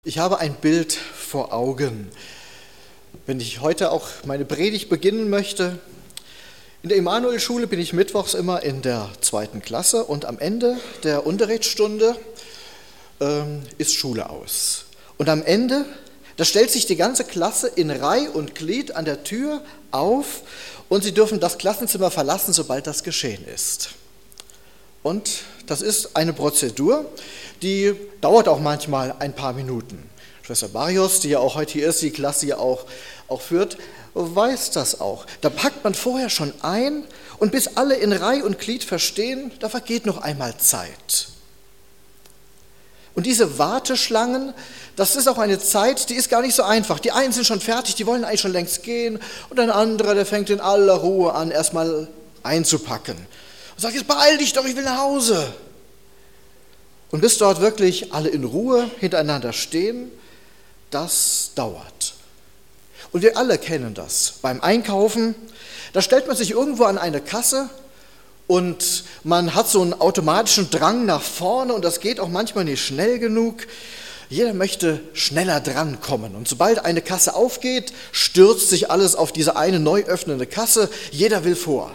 Ich habe ein Bild vor Augen, wenn ich heute auch meine Predigt beginnen möchte. In der Emanuelschule bin ich mittwochs immer in der 2. Klasse und am Ende der Unterrichtsstunde ist Schule aus. Und am Ende, da stellt sich die ganze Klasse in Reih und Glied an der Tür auf und sie dürfen das Klassenzimmer verlassen, sobald das geschehen ist. Und das ist eine Prozedur, die dauert auch manchmal ein paar Minuten. Schwester Barrios, die ja auch heute hier ist, die Klasse ja auch führt, weiß das auch. Da packt man vorher schon ein und bis alle in Reih und Glied verstehen, da vergeht noch einmal Zeit. Und diese Warteschlangen, das ist auch eine Zeit, die ist gar nicht so einfach. Die einen sind schon fertig, die wollen eigentlich schon längst gehen und ein anderer, der fängt in aller Ruhe an, erstmal einzupacken. Und sagt, jetzt beeil dich doch, ich will nach Hause. Und bis dort wirklich alle in Ruhe hintereinander stehen, das dauert. Und wir alle kennen das. Beim Einkaufen, da stellt man sich irgendwo an eine Kasse und man hat so einen automatischen Drang nach vorne und das geht auch manchmal nicht schnell genug. Jeder möchte schneller drankommen. Und sobald eine Kasse aufgeht, stürzt sich alles auf diese eine neu öffnende Kasse. Jeder will vor.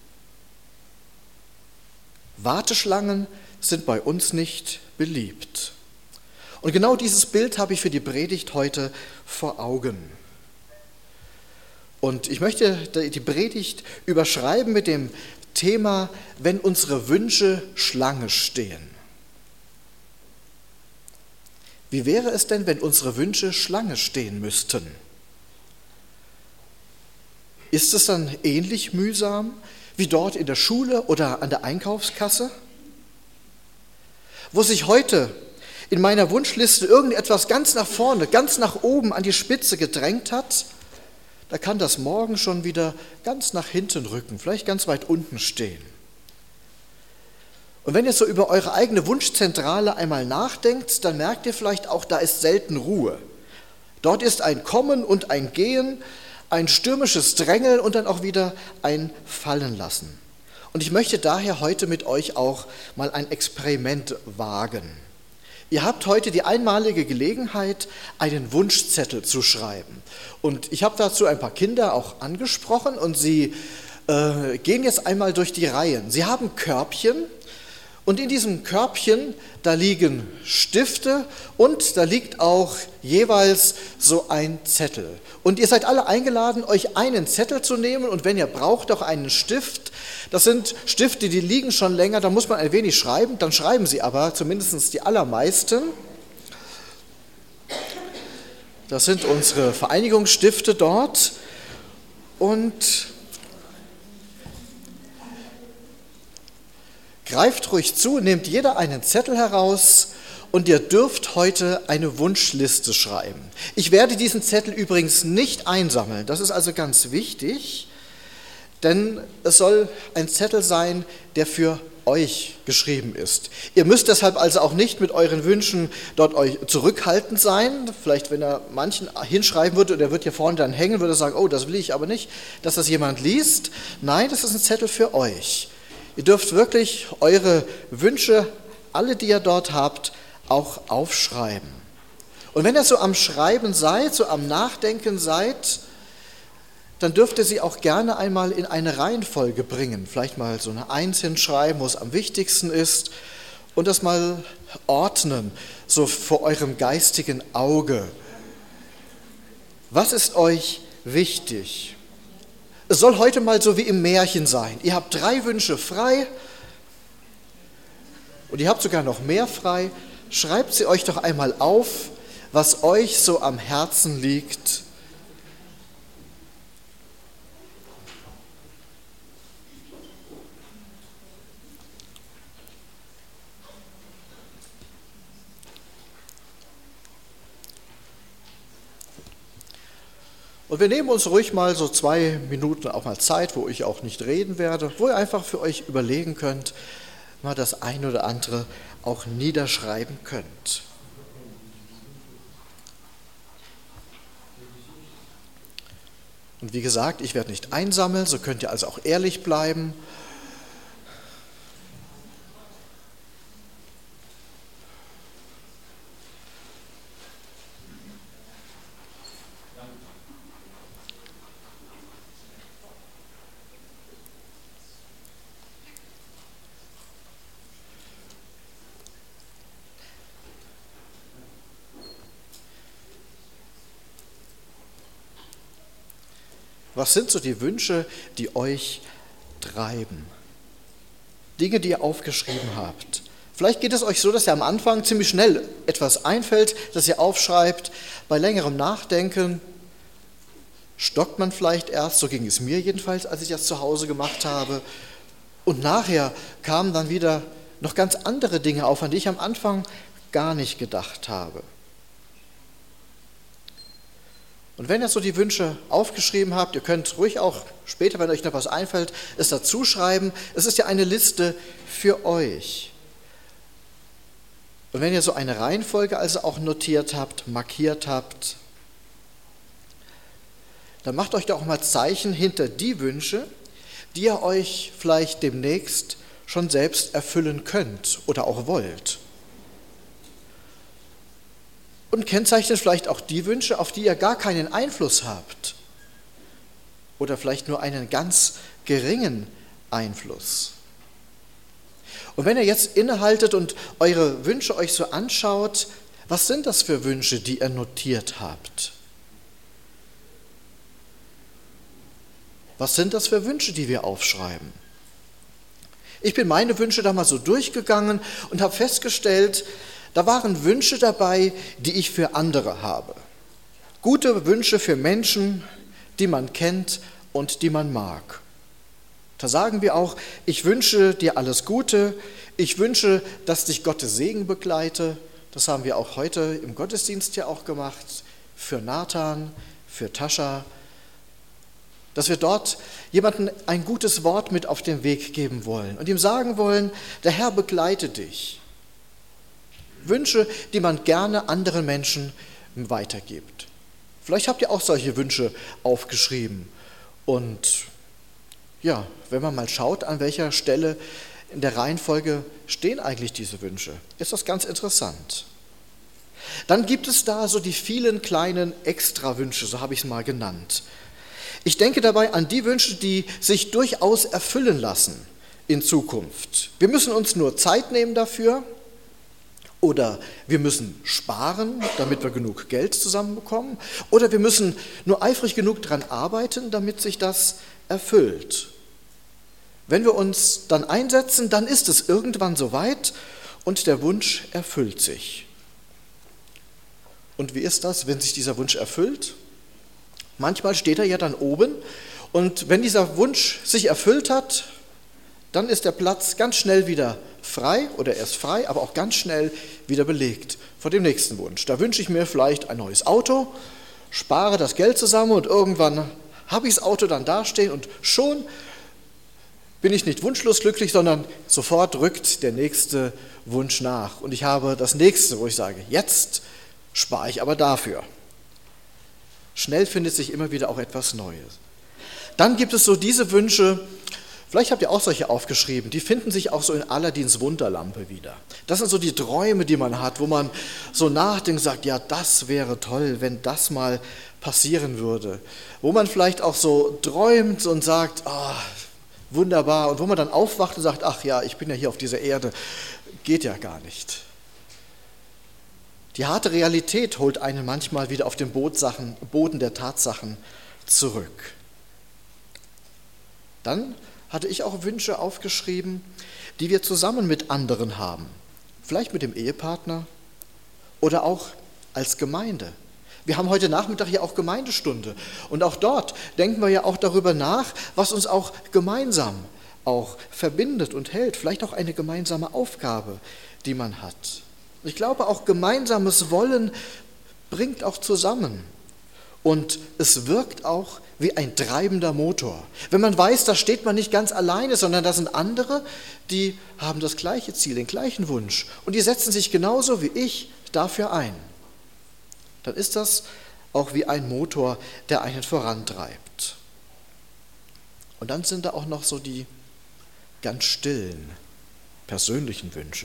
Warteschlangen sind bei uns nicht beliebt. Und genau dieses Bild habe ich für die Predigt heute vor Augen. Und ich möchte die Predigt überschreiben mit dem Thema, wenn unsere Wünsche Schlange stehen. Wie wäre es denn, wenn unsere Wünsche Schlange stehen müssten? Ist es dann ähnlich mühsam wie dort in der Schule oder an der Einkaufskasse? Wo sich heute in meiner Wunschliste irgendetwas ganz nach vorne, ganz nach oben an die Spitze gedrängt hat, da kann das morgen schon wieder ganz nach hinten rücken, vielleicht ganz weit unten stehen. Und wenn ihr so über eure eigene Wunschzentrale einmal nachdenkt, dann merkt ihr vielleicht auch, da ist selten Ruhe. Dort ist ein Kommen und ein Gehen, ein stürmisches Drängeln und dann auch wieder ein Fallenlassen. Und ich möchte daher heute mit euch auch mal ein Experiment wagen. Ihr habt heute die einmalige Gelegenheit, einen Wunschzettel zu schreiben. Und ich habe dazu ein paar Kinder auch angesprochen und sie gehen jetzt einmal durch die Reihen. Sie haben Körbchen und in diesem Körbchen, da liegen Stifte und da liegt auch jeweils so ein Zettel. Und ihr seid alle eingeladen, euch einen Zettel zu nehmen und wenn ihr braucht, auch einen Stift. Das sind Stifte, die liegen schon länger, da muss man ein wenig schreiben, dann schreiben sie aber, zumindest die allermeisten. Das sind unsere Vereinigungsstifte dort und greift ruhig zu, nehmt jeder einen Zettel heraus und ihr dürft heute eine Wunschliste schreiben. Ich werde diesen Zettel übrigens nicht einsammeln, das ist also ganz wichtig, denn es soll ein Zettel sein, der für euch geschrieben ist. Ihr müsst deshalb also auch nicht mit euren Wünschen dort euch zurückhaltend sein. Vielleicht, wenn er manchen hinschreiben würde und er wird hier vorne dann hängen, würde er sagen, oh, das will ich aber nicht, dass das jemand liest. Nein, das ist ein Zettel für euch. Ihr dürft wirklich eure Wünsche, alle, die ihr dort habt, auch aufschreiben. Und wenn ihr so am Schreiben seid, so am Nachdenken seid, dann dürft ihr sie auch gerne einmal in eine Reihenfolge bringen. Vielleicht mal so eine 1 hinschreiben, wo es am wichtigsten ist und das mal ordnen, so vor eurem geistigen Auge. Was ist euch wichtig? Es soll heute mal so wie im Märchen sein. Ihr habt 3 Wünsche frei und ihr habt sogar noch mehr frei. Schreibt sie euch doch einmal auf, was euch so am Herzen liegt. Und wir nehmen uns ruhig mal so 2 Minuten auch mal Zeit, wo ich auch nicht reden werde, wo ihr einfach für euch überlegen könnt, mal das ein oder andere auch niederschreiben könnt. Und wie gesagt, ich werde nicht einsammeln, so könnt ihr also auch ehrlich bleiben. Was sind so die Wünsche, die euch treiben? Dinge, die ihr aufgeschrieben habt. Vielleicht geht es euch so, dass ihr am Anfang ziemlich schnell etwas einfällt, das ihr aufschreibt. Bei längerem Nachdenken stockt man vielleicht erst, so ging es mir jedenfalls, als ich das zu Hause gemacht habe. Und nachher kamen dann wieder noch ganz andere Dinge auf, an die ich am Anfang gar nicht gedacht habe. Und wenn ihr so die Wünsche aufgeschrieben habt, ihr könnt ruhig auch später, wenn euch noch was einfällt, es dazu schreiben. Es ist ja eine Liste für euch. Und wenn ihr so eine Reihenfolge also auch notiert habt, markiert habt, dann macht euch doch auch mal Zeichen hinter die Wünsche, die ihr euch vielleicht demnächst schon selbst erfüllen könnt oder auch wollt. Und kennzeichnet vielleicht auch die Wünsche, auf die ihr gar keinen Einfluss habt oder vielleicht nur einen ganz geringen Einfluss. Und wenn ihr jetzt innehaltet und eure Wünsche euch so anschaut, was sind das für Wünsche, die ihr notiert habt? Was sind das für Wünsche, die wir aufschreiben? Ich bin meine Wünsche da mal so durchgegangen und habe festgestellt, da waren Wünsche dabei, die ich für andere habe. Gute Wünsche für Menschen, die man kennt und die man mag. Da sagen wir auch, ich wünsche dir alles Gute, ich wünsche, dass dich Gottes Segen begleite. Das haben wir auch heute im Gottesdienst ja auch gemacht, für Nathan, für Tascha, dass wir dort jemandem ein gutes Wort mit auf den Weg geben wollen und ihm sagen wollen, der Herr begleite dich. Wünsche, die man gerne anderen Menschen weitergibt. Vielleicht habt ihr auch solche Wünsche aufgeschrieben. Und ja, wenn man mal schaut, an welcher Stelle in der Reihenfolge stehen eigentlich diese Wünsche, ist das ganz interessant. Dann gibt es da so die vielen kleinen Extrawünsche, so habe ich es mal genannt. Ich denke dabei an die Wünsche, die sich durchaus erfüllen lassen in Zukunft. Wir müssen uns nur Zeit nehmen dafür. Oder wir müssen sparen, damit wir genug Geld zusammenbekommen. Oder wir müssen nur eifrig genug daran arbeiten, damit sich das erfüllt. Wenn wir uns dann einsetzen, dann ist es irgendwann soweit und der Wunsch erfüllt sich. Und wie ist das, wenn sich dieser Wunsch erfüllt? Manchmal steht er ja dann oben und wenn dieser Wunsch sich erfüllt hat, dann ist der Platz ganz schnell wieder frei oder er ist frei, aber auch ganz schnell wieder belegt vor dem nächsten Wunsch. Da wünsche ich mir vielleicht ein neues Auto, spare das Geld zusammen und irgendwann habe ich das Auto dann dastehen und schon bin ich nicht wunschlos glücklich, sondern sofort rückt der nächste Wunsch nach. Und ich habe das nächste, wo ich sage, jetzt spare ich aber dafür. Schnell findet sich immer wieder auch etwas Neues. Dann gibt es so diese Wünsche, vielleicht habt ihr auch solche aufgeschrieben, die finden sich auch so in Aladins Wunderlampe wieder. Das sind so die Träume, die man hat, wo man so nachdenkt und sagt, ja, das wäre toll, wenn das mal passieren würde. Wo man vielleicht auch so träumt und sagt, wunderbar. Und wo man dann aufwacht und sagt, ach ja, ich bin ja hier auf dieser Erde, geht ja gar nicht. Die harte Realität holt einen manchmal wieder auf den Boden der Tatsachen zurück. Dann hatte ich auch Wünsche aufgeschrieben, die wir zusammen mit anderen haben. Vielleicht mit dem Ehepartner oder auch als Gemeinde. Wir haben heute Nachmittag ja auch Gemeindestunde und auch dort denken wir ja auch darüber nach, was uns auch gemeinsam auch verbindet und hält. Vielleicht auch eine gemeinsame Aufgabe, die man hat. Ich glaube, auch gemeinsames Wollen bringt auch zusammen. Und es wirkt auch wie ein treibender Motor. Wenn man weiß, da steht man nicht ganz alleine, sondern da sind andere, die haben das gleiche Ziel, den gleichen Wunsch. Und die setzen sich genauso wie ich dafür ein. Dann ist das auch wie ein Motor, der einen vorantreibt. Und dann sind da auch noch so die ganz stillen, persönlichen Wünsche.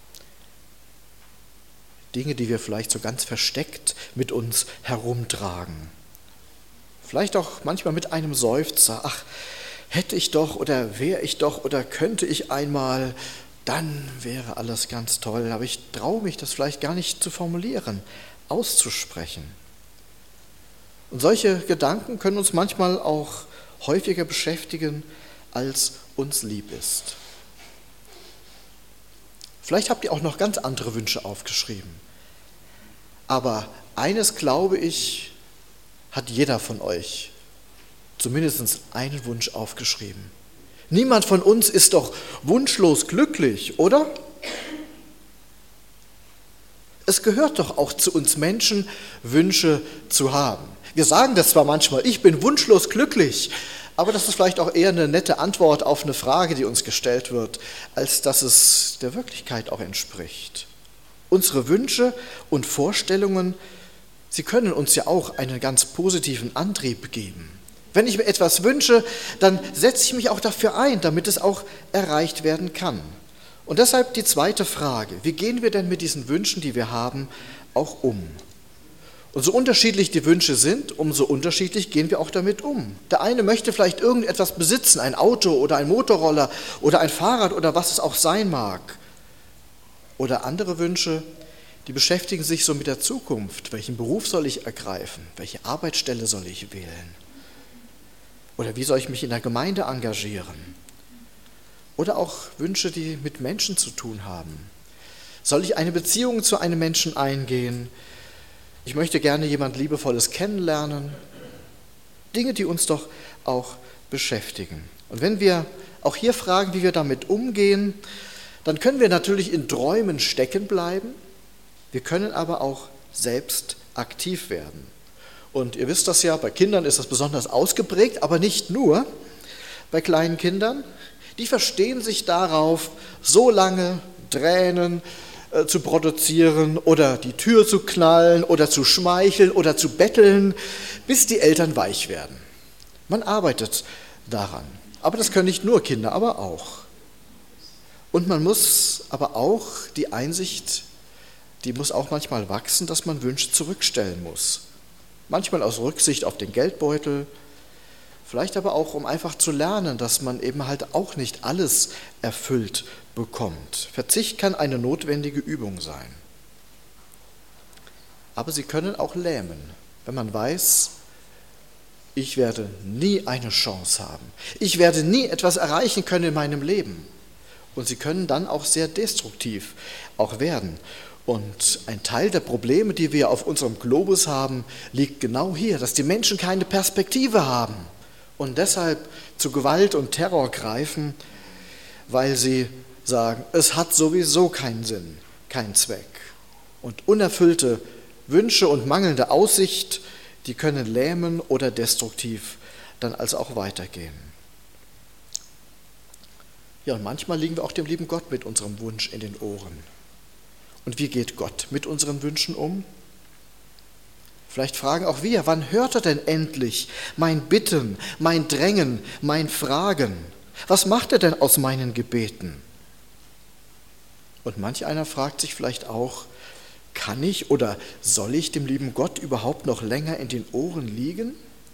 Dinge, die wir vielleicht so ganz versteckt mit uns herumtragen. Vielleicht auch manchmal mit einem Seufzer, ach, hätte ich doch oder wäre ich doch oder könnte ich einmal, dann wäre alles ganz toll. Aber ich traue mich, das vielleicht gar nicht zu formulieren, auszusprechen. Und solche Gedanken können uns manchmal auch häufiger beschäftigen, als uns lieb ist. Vielleicht habt ihr auch noch ganz andere Wünsche aufgeschrieben. Aber eines, glaube ich, hat jeder von euch zumindest einen Wunsch aufgeschrieben. Niemand von uns ist doch wunschlos glücklich, oder? Es gehört doch auch zu uns Menschen, Wünsche zu haben. Wir sagen das zwar manchmal, ich bin wunschlos glücklich, aber das ist vielleicht auch eher eine nette Antwort auf eine Frage, die uns gestellt wird, als dass es der Wirklichkeit auch entspricht. Unsere Wünsche und Vorstellungen, sie können uns ja auch einen ganz positiven Antrieb geben. Wenn ich mir etwas wünsche, dann setze ich mich auch dafür ein, damit es auch erreicht werden kann. Und deshalb die zweite Frage, wie gehen wir denn mit diesen Wünschen, die wir haben, auch um? Und so unterschiedlich die Wünsche sind, umso unterschiedlich gehen wir auch damit um. Der eine möchte vielleicht irgendetwas besitzen, ein Auto oder ein Motorroller oder ein Fahrrad oder was es auch sein mag. Oder andere Wünsche, die beschäftigen sich so mit der Zukunft. Welchen Beruf soll ich ergreifen? Welche Arbeitsstelle soll ich wählen? Oder wie soll ich mich in der Gemeinde engagieren? Oder auch Wünsche, die mit Menschen zu tun haben. Soll ich eine Beziehung zu einem Menschen eingehen? Ich möchte gerne jemand Liebevolles kennenlernen. Dinge, die uns doch auch beschäftigen. Und wenn wir auch hier fragen, wie wir damit umgehen, dann können wir natürlich in Träumen stecken bleiben. Wir können aber auch selbst aktiv werden. Und ihr wisst das ja, bei Kindern ist das besonders ausgeprägt, aber nicht nur. Bei kleinen Kindern, die verstehen sich darauf, so lange Tränen zu produzieren oder die Tür zu knallen oder zu schmeicheln oder zu betteln, bis die Eltern weich werden. Man arbeitet daran. Aber das können nicht nur Kinder, aber auch. Und man muss aber auch die Einsicht, die muss auch manchmal wachsen, dass man Wünsche zurückstellen muss. Manchmal aus Rücksicht auf den Geldbeutel, vielleicht aber auch, um einfach zu lernen, dass man eben halt auch nicht alles erfüllt bekommt. Verzicht kann eine notwendige Übung sein. Aber sie können auch lähmen, wenn man weiß, ich werde nie eine Chance haben. Ich werde nie etwas erreichen können in meinem Leben. Und sie können dann auch sehr destruktiv auch werden. Und ein Teil der Probleme, die wir auf unserem Globus haben, liegt genau hier, dass die Menschen keine Perspektive haben und deshalb zu Gewalt und Terror greifen, weil sie sagen, es hat sowieso keinen Sinn, keinen Zweck. Und unerfüllte Wünsche und mangelnde Aussicht, die können lähmen oder destruktiv dann also auch weitergehen. Ja, und manchmal liegen wir auch dem lieben Gott mit unserem Wunsch in den Ohren. Und wie geht Gott mit unseren Wünschen um? Vielleicht fragen auch wir, wann hört er denn endlich mein Bitten, mein Drängen, mein Fragen? Was macht er denn aus meinen Gebeten? Und manch einer fragt sich vielleicht auch, kann ich oder soll ich dem lieben Gott überhaupt noch länger in den Ohren liegen?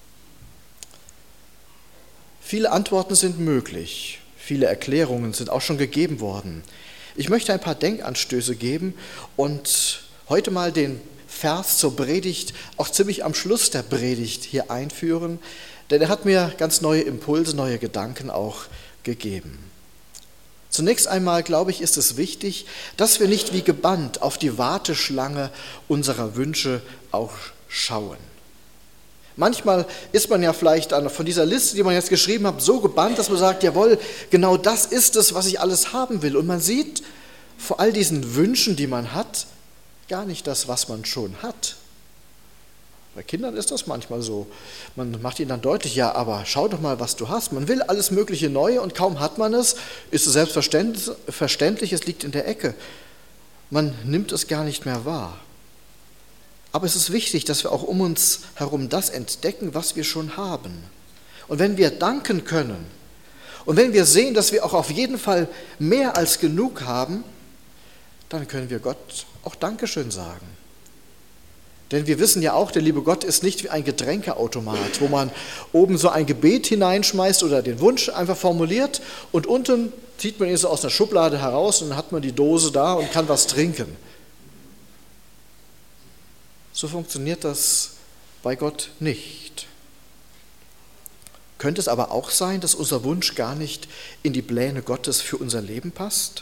Viele Antworten sind möglich, viele Erklärungen sind auch schon gegeben worden. Ich möchte ein paar Denkanstöße geben und heute mal den Vers zur Predigt auch ziemlich am Schluss der Predigt hier einführen, denn er hat mir ganz neue Impulse, neue Gedanken auch gegeben. Zunächst einmal, glaube ich, ist es wichtig, dass wir nicht wie gebannt auf die Warteschlange unserer Wünsche auch schauen. Manchmal ist man ja vielleicht von dieser Liste, die man jetzt geschrieben hat, so gebannt, dass man sagt, jawohl, genau das ist es, was ich alles haben will. Und man sieht vor all diesen Wünschen, die man hat, gar nicht das, was man schon hat. Bei Kindern ist das manchmal so. Man macht ihnen dann deutlich, ja, aber schau doch mal, was du hast. Man will alles mögliche Neue und kaum hat man es, ist es selbstverständlich, es liegt in der Ecke. Man nimmt es gar nicht mehr wahr. Aber es ist wichtig, dass wir auch um uns herum das entdecken, was wir schon haben. Und wenn wir danken können und wenn wir sehen, dass wir auch auf jeden Fall mehr als genug haben, dann können wir Gott auch Dankeschön sagen. Denn wir wissen ja auch, der liebe Gott ist nicht wie ein Getränkeautomat, wo man oben so ein Gebet hineinschmeißt oder den Wunsch einfach formuliert und unten zieht man ihn so aus der Schublade heraus und dann hat man die Dose da und kann was trinken. So funktioniert das bei Gott nicht. Könnte es aber auch sein, dass unser Wunsch gar nicht in die Pläne Gottes für unser Leben passt?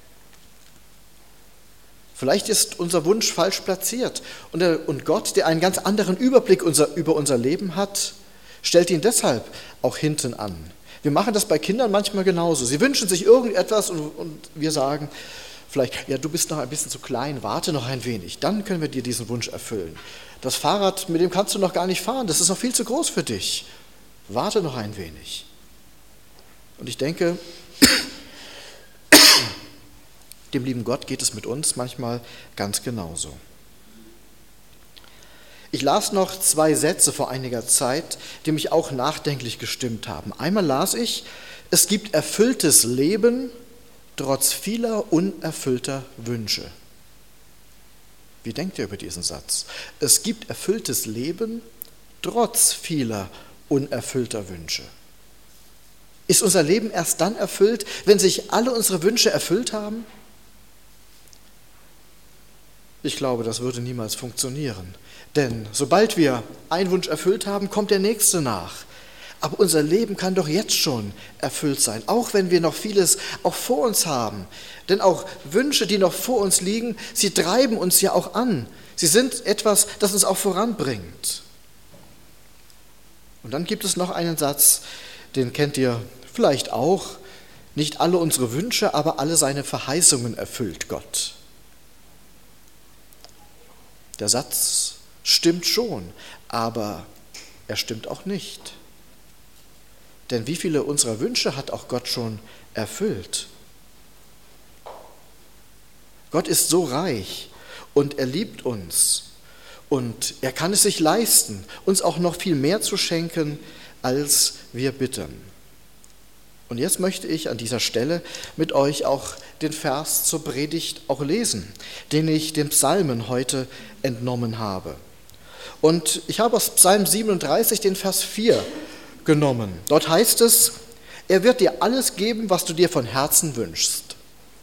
Vielleicht ist unser Wunsch falsch platziert und Gott, der einen ganz anderen Überblick über unser Leben hat, stellt ihn deshalb auch hinten an. Wir machen das bei Kindern manchmal genauso. Sie wünschen sich irgendetwas und wir sagen vielleicht, ja, du bist noch ein bisschen zu klein, warte noch ein wenig, dann können wir dir diesen Wunsch erfüllen. Das Fahrrad, mit dem kannst du noch gar nicht fahren, das ist noch viel zu groß für dich. Warte noch ein wenig. Und ich denke, dem lieben Gott geht es mit uns manchmal ganz genauso. Ich las noch 2 Sätze vor einiger Zeit, die mich auch nachdenklich gestimmt haben. Einmal las ich, es gibt erfülltes Leben trotz vieler unerfüllter Wünsche. Wie denkt ihr über diesen Satz? Es gibt erfülltes Leben trotz vieler unerfüllter Wünsche. Ist unser Leben erst dann erfüllt, wenn sich alle unsere Wünsche erfüllt haben? Ich glaube, das würde niemals funktionieren. Denn sobald wir einen Wunsch erfüllt haben, kommt der nächste nach. Aber unser Leben kann doch jetzt schon erfüllt sein, auch wenn wir noch vieles auch vor uns haben. Denn auch Wünsche, die noch vor uns liegen, sie treiben uns ja auch an. Sie sind etwas, das uns auch voranbringt. Und dann gibt es noch einen Satz, den kennt ihr vielleicht auch. Nicht alle unsere Wünsche, aber alle seine Verheißungen erfüllt Gott. Der Satz stimmt schon, aber er stimmt auch nicht. Denn wie viele unserer Wünsche hat auch Gott schon erfüllt? Gott ist so reich und er liebt uns und er kann es sich leisten, uns auch noch viel mehr zu schenken, als wir bitten. Und jetzt möchte ich an dieser Stelle mit euch auch den Vers zur Predigt auch lesen, den ich den Psalmen heute entnommen habe. Und ich habe aus Psalm 37 den Vers 4 genommen. Dort heißt es, er wird dir alles geben, was du dir von Herzen wünschst.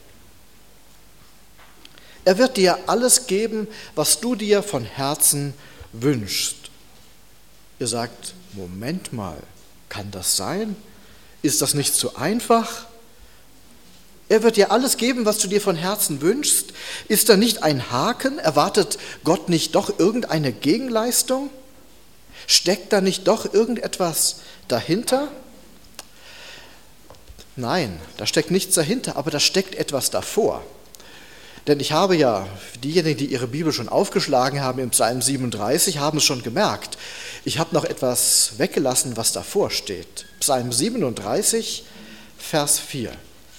Er wird dir alles geben, was du dir von Herzen wünschst. Ihr sagt, Moment mal, kann das sein? Ist das nicht zu einfach? Er wird dir alles geben, was du dir von Herzen wünschst. Ist da nicht ein Haken? Erwartet Gott nicht doch irgendeine Gegenleistung? Steckt da nicht doch irgendetwas dahinter? Nein, da steckt nichts dahinter, aber da steckt etwas davor. Denn ich habe ja, diejenigen, die ihre Bibel schon aufgeschlagen haben im Psalm 37, haben es schon gemerkt. Ich habe noch etwas weggelassen, was davor steht. Psalm 37, Vers 4.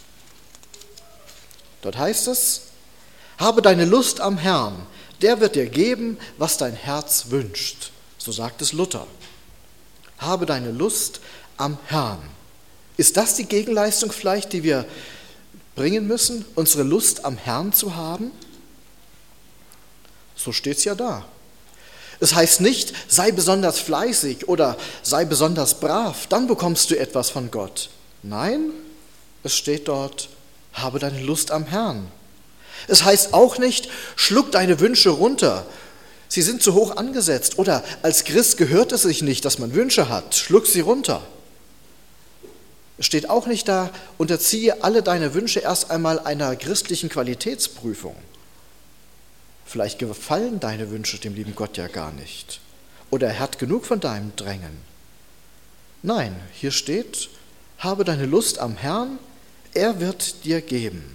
Dort heißt es, habe deine Lust am Herrn, der wird dir geben, was dein Herz wünscht. So sagt es Luther. Habe deine Lust am Herrn. Ist das die Gegenleistung vielleicht, die wir bringen müssen, unsere Lust am Herrn zu haben? So steht es ja da. Es heißt nicht, sei besonders fleißig oder sei besonders brav, dann bekommst du etwas von Gott. Nein, es steht dort, habe deine Lust am Herrn. Es heißt auch nicht, schluck deine Wünsche runter, sie sind zu hoch angesetzt oder als Christ gehört es sich nicht, dass man Wünsche hat, schluck sie runter. Es steht auch nicht da, unterziehe alle deine Wünsche erst einmal einer christlichen Qualitätsprüfung. Vielleicht gefallen deine Wünsche dem lieben Gott ja gar nicht. Oder er hat genug von deinem Drängen. Nein, hier steht, habe deine Lust am Herrn, er wird dir geben.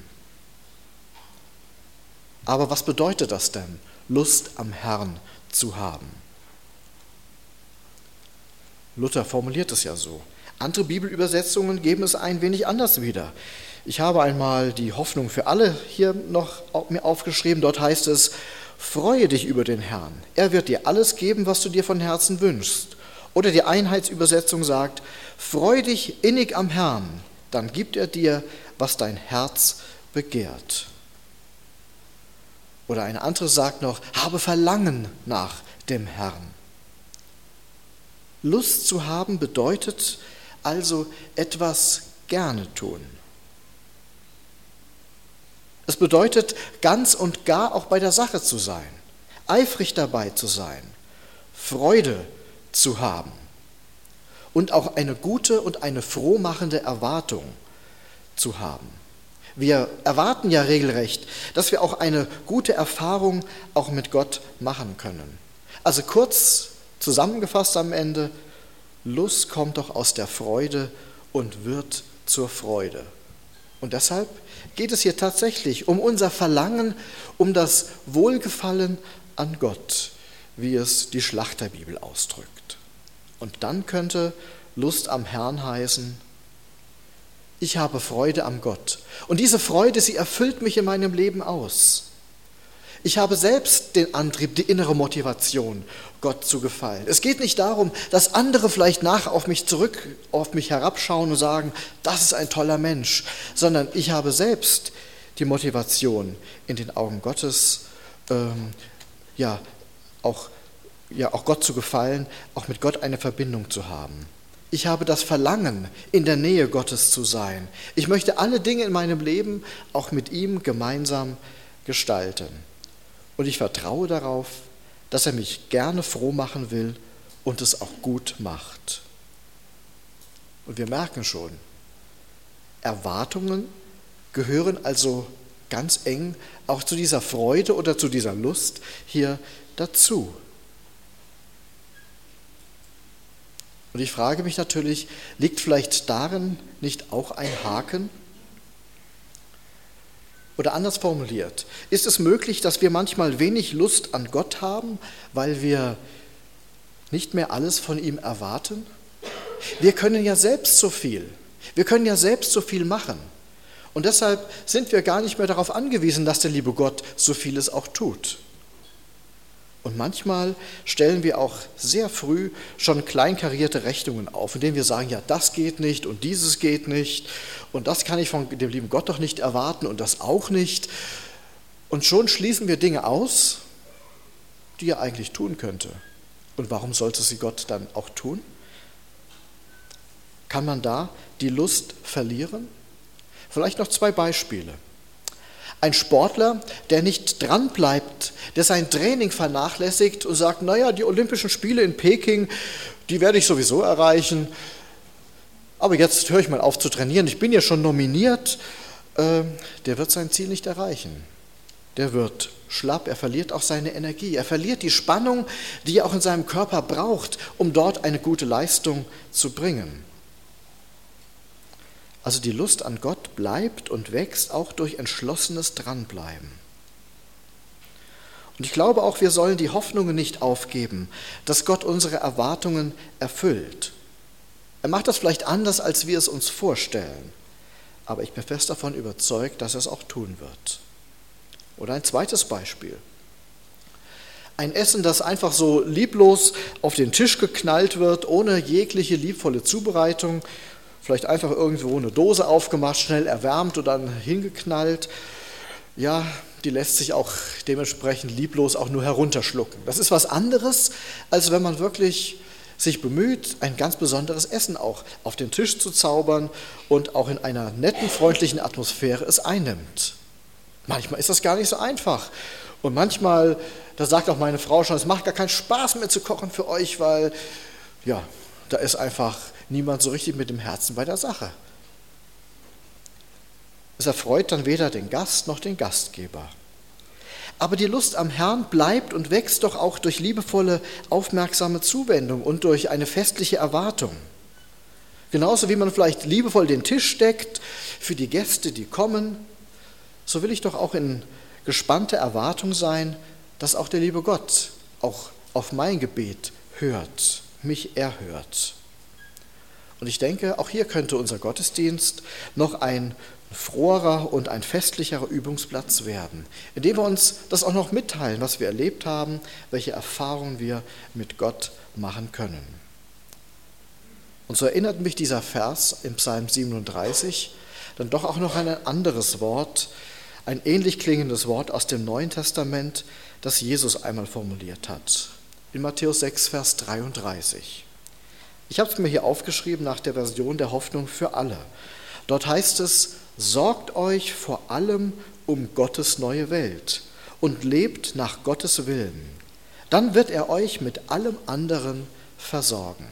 Aber was bedeutet das denn, Lust am Herrn zu haben? Luther formuliert es ja so. Andere Bibelübersetzungen geben es ein wenig anders wieder. Ich habe einmal die Hoffnung für alle hier noch mir aufgeschrieben. Dort heißt es, freue dich über den Herrn. Er wird dir alles geben, was du dir von Herzen wünschst. Oder die Einheitsübersetzung sagt, freue dich innig am Herrn, dann gibt er dir, was dein Herz begehrt. Oder eine andere sagt noch, habe Verlangen nach dem Herrn. Lust zu haben bedeutet also etwas gerne tun. Es bedeutet, ganz und gar auch bei der Sache zu sein, eifrig dabei zu sein, Freude zu haben und auch eine gute und eine frohmachende Erwartung zu haben. Wir erwarten ja regelrecht, dass wir auch eine gute Erfahrung auch mit Gott machen können. Also kurz zusammengefasst am Ende, Lust kommt doch aus der Freude und wird zur Freude. Und deshalb geht es hier tatsächlich um unser Verlangen, um das Wohlgefallen an Gott, wie es die Schlachterbibel ausdrückt. Und dann könnte Lust am Herrn heißen, ich habe Freude am Gott. Und diese Freude, sie erfüllt mich in meinem Leben aus. Ich habe selbst den Antrieb, die innere Motivation, Gott zu gefallen. Es geht nicht darum, dass andere vielleicht auf mich herabschauen und sagen, das ist ein toller Mensch, sondern ich habe selbst die Motivation, in den Augen Gottes auch Gott zu gefallen, auch mit Gott eine Verbindung zu haben. Ich habe das Verlangen, in der Nähe Gottes zu sein. Ich möchte alle Dinge in meinem Leben auch mit ihm gemeinsam gestalten. Und ich vertraue darauf, dass er mich gerne froh machen will und es auch gut macht. Und wir merken schon, Erwartungen gehören also ganz eng auch zu dieser Freude oder zu dieser Lust hier dazu. Und ich frage mich natürlich, liegt vielleicht darin nicht auch ein Haken? Oder anders formuliert, ist es möglich, dass wir manchmal wenig Lust an Gott haben, weil wir nicht mehr alles von ihm erwarten? Wir können ja selbst so viel. Wir können ja selbst so viel machen. Und deshalb sind wir gar nicht mehr darauf angewiesen, dass der liebe Gott so vieles auch tut. Und manchmal stellen wir auch sehr früh schon kleinkarierte Rechnungen auf, indem wir sagen, ja, das geht nicht und dieses geht nicht und das kann ich von dem lieben Gott doch nicht erwarten und das auch nicht. Und schon schließen wir Dinge aus, die er eigentlich tun könnte. Und warum sollte sie Gott dann auch tun? Kann man da die Lust verlieren? Vielleicht noch 2 Beispiele. Ein Sportler, der nicht dranbleibt, der sein Training vernachlässigt und sagt, naja, die Olympischen Spiele in Peking, die werde ich sowieso erreichen, aber jetzt höre ich mal auf zu trainieren, ich bin ja schon nominiert, der wird sein Ziel nicht erreichen. Der wird schlapp, er verliert auch seine Energie, er verliert die Spannung, die er auch in seinem Körper braucht, um dort eine gute Leistung zu bringen. Also die Lust an Gott bleibt und wächst auch durch entschlossenes Dranbleiben. Und ich glaube auch, wir sollen die Hoffnungen nicht aufgeben, dass Gott unsere Erwartungen erfüllt. Er macht das vielleicht anders, als wir es uns vorstellen, aber ich bin fest davon überzeugt, dass er es auch tun wird. Oder ein zweites Beispiel. Ein Essen, das einfach so lieblos auf den Tisch geknallt wird, ohne jegliche liebevolle Zubereitung, vielleicht einfach irgendwo eine Dose aufgemacht, schnell erwärmt und dann hingeknallt. Ja, die lässt sich auch dementsprechend lieblos auch nur herunterschlucken. Das ist was anderes, als wenn man wirklich sich bemüht, ein ganz besonderes Essen auch auf den Tisch zu zaubern und auch in einer netten, freundlichen Atmosphäre es einnimmt. Manchmal ist das gar nicht so einfach. Und manchmal, da sagt auch meine Frau schon, es macht gar keinen Spaß mehr zu kochen für euch, weil ja, da ist einfach niemand so richtig mit dem Herzen bei der Sache. Es erfreut dann weder den Gast noch den Gastgeber. Aber die Lust am Herrn bleibt und wächst doch auch durch liebevolle, aufmerksame Zuwendung und durch eine festliche Erwartung. Genauso wie man vielleicht liebevoll den Tisch deckt für die Gäste, die kommen, so will ich doch auch in gespannter Erwartung sein, dass auch der liebe Gott auch auf mein Gebet hört, mich erhört. Und ich denke, auch hier könnte unser Gottesdienst noch ein froherer und ein festlicherer Übungsplatz werden, indem wir uns das auch noch mitteilen, was wir erlebt haben, welche Erfahrungen wir mit Gott machen können. Und so erinnert mich dieser Vers im Psalm 37 dann doch auch noch an ein anderes Wort, ein ähnlich klingendes Wort aus dem Neuen Testament, das Jesus einmal formuliert hat, in Matthäus 6, Vers 33. Ich habe es mir hier aufgeschrieben nach der Version der Hoffnung für alle. Dort heißt es, sorgt euch vor allem um Gottes neue Welt und lebt nach Gottes Willen. Dann wird er euch mit allem anderen versorgen.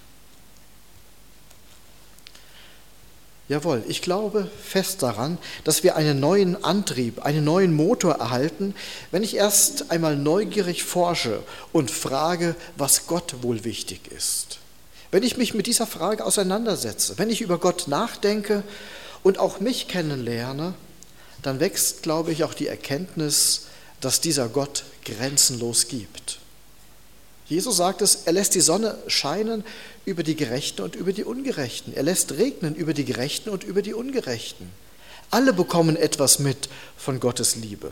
Jawohl, ich glaube fest daran, dass wir einen neuen Antrieb, einen neuen Motor erhalten, wenn ich erst einmal neugierig forsche und frage, was Gott wohl wichtig ist. Wenn ich mich mit dieser Frage auseinandersetze, wenn ich über Gott nachdenke und auch mich kennenlerne, dann wächst, glaube ich, auch die Erkenntnis, dass dieser Gott grenzenlos gibt. Jesus sagt es, er lässt die Sonne scheinen über die Gerechten und über die Ungerechten. Er lässt regnen über die Gerechten und über die Ungerechten. Alle bekommen etwas mit von Gottes Liebe.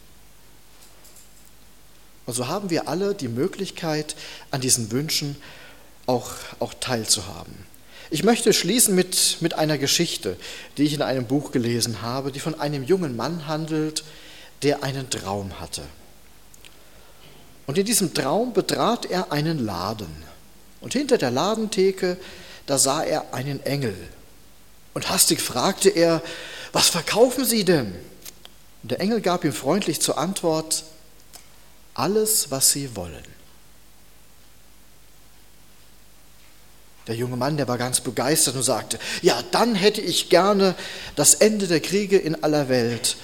Also haben wir alle die Möglichkeit, an diesen Wünschen auch teilzuhaben. Ich möchte schließen mit einer Geschichte, die ich in einem Buch gelesen habe, die von einem jungen Mann handelt, der einen Traum hatte. Und in diesem Traum betrat er einen Laden. Und hinter der Ladentheke, da sah er einen Engel. Und hastig fragte er, was verkaufen Sie denn? Und der Engel gab ihm freundlich zur Antwort, alles, was Sie wollen. Der junge Mann, der war ganz begeistert und sagte, ja, dann hätte ich gerne das Ende der Kriege in aller Welt.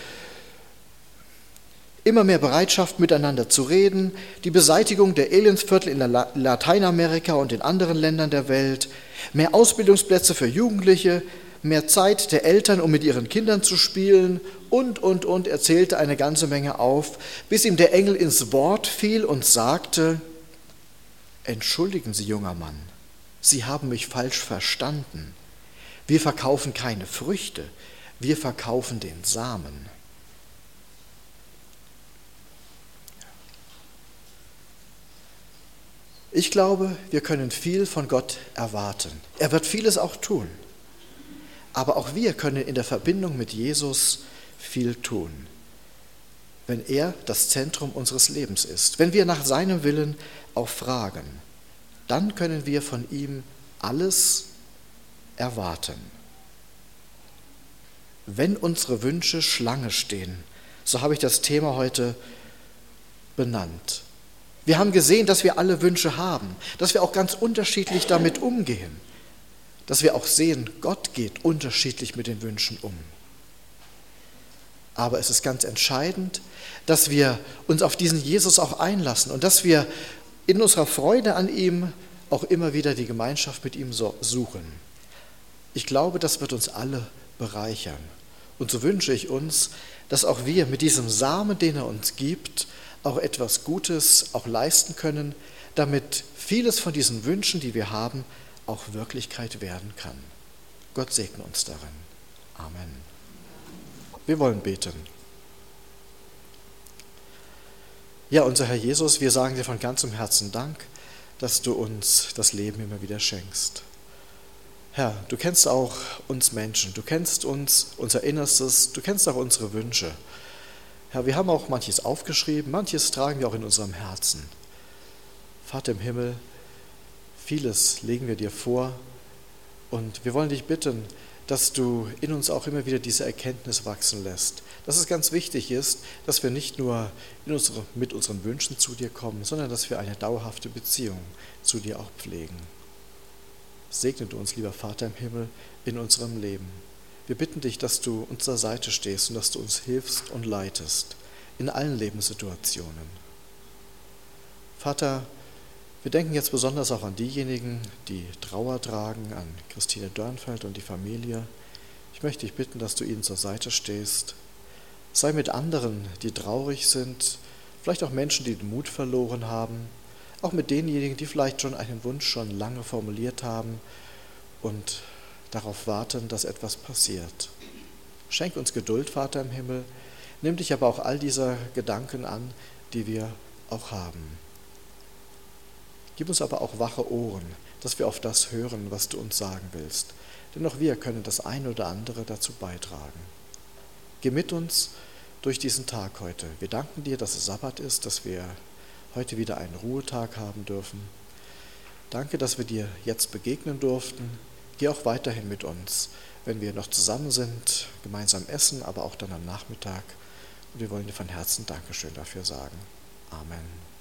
Immer mehr Bereitschaft, miteinander zu reden, die Beseitigung der Elendsviertel in Lateinamerika und in anderen Ländern der Welt, mehr Ausbildungsplätze für Jugendliche, mehr Zeit der Eltern, um mit ihren Kindern zu spielen und, er zählte eine ganze Menge auf, bis ihm der Engel ins Wort fiel und sagte, entschuldigen Sie, junger Mann, Sie haben mich falsch verstanden. Wir verkaufen keine Früchte, wir verkaufen den Samen. Ich glaube, wir können viel von Gott erwarten. Er wird vieles auch tun. Aber auch wir können in der Verbindung mit Jesus viel tun, wenn er das Zentrum unseres Lebens ist. Wenn wir nach seinem Willen auch fragen, dann können wir von ihm alles erwarten. Wenn unsere Wünsche Schlange stehen, so habe ich das Thema heute benannt. Wir haben gesehen, dass wir alle Wünsche haben, dass wir auch ganz unterschiedlich damit umgehen, dass wir auch sehen, Gott geht unterschiedlich mit den Wünschen um. Aber es ist ganz entscheidend, dass wir uns auf diesen Jesus auch einlassen und dass wir in unserer Freude an ihm auch immer wieder die Gemeinschaft mit ihm suchen. Ich glaube, das wird uns alle bereichern. Und so wünsche ich uns, dass auch wir mit diesem Samen, den er uns gibt, auch etwas Gutes auch leisten können, damit vieles von diesen Wünschen, die wir haben, auch Wirklichkeit werden kann. Gott segne uns darin. Amen. Wir wollen beten. Ja, unser Herr Jesus, wir sagen dir von ganzem Herzen Dank, dass du uns das Leben immer wieder schenkst. Herr, du kennst auch uns Menschen, du kennst uns, unser Innerstes, du kennst auch unsere Wünsche. Herr, wir haben auch manches aufgeschrieben, manches tragen wir auch in unserem Herzen. Vater im Himmel, vieles legen wir dir vor und wir wollen dich bitten, dass du in uns auch immer wieder diese Erkenntnis wachsen lässt. Dass es ganz wichtig ist, dass wir nicht nur mit unseren Wünschen zu dir kommen, sondern dass wir eine dauerhafte Beziehung zu dir auch pflegen. Segne du uns, lieber Vater im Himmel, in unserem Leben. Wir bitten dich, dass du uns zur Seite stehst und dass du uns hilfst und leitest in allen Lebenssituationen. Vater, wir denken jetzt besonders auch an diejenigen, die Trauer tragen, an Christine Dörnfeld und die Familie. Ich möchte dich bitten, dass du ihnen zur Seite stehst. Sei mit anderen, die traurig sind, vielleicht auch Menschen, die den Mut verloren haben, auch mit denjenigen, die vielleicht schon einen Wunsch schon lange formuliert haben und darauf warten, dass etwas passiert. Schenk uns Geduld, Vater im Himmel. Nimm dich aber auch all dieser Gedanken an, die wir auch haben. Gib uns aber auch wache Ohren, dass wir auf das hören, was du uns sagen willst. Denn auch wir können das ein oder andere dazu beitragen. Geh mit uns durch diesen Tag heute. Wir danken dir, dass es Sabbat ist, dass wir heute wieder einen Ruhetag haben dürfen. Danke, dass wir dir jetzt begegnen durften. Geh auch weiterhin mit uns, wenn wir noch zusammen sind, gemeinsam essen, aber auch dann am Nachmittag. Und wir wollen dir von Herzen Dankeschön dafür sagen. Amen.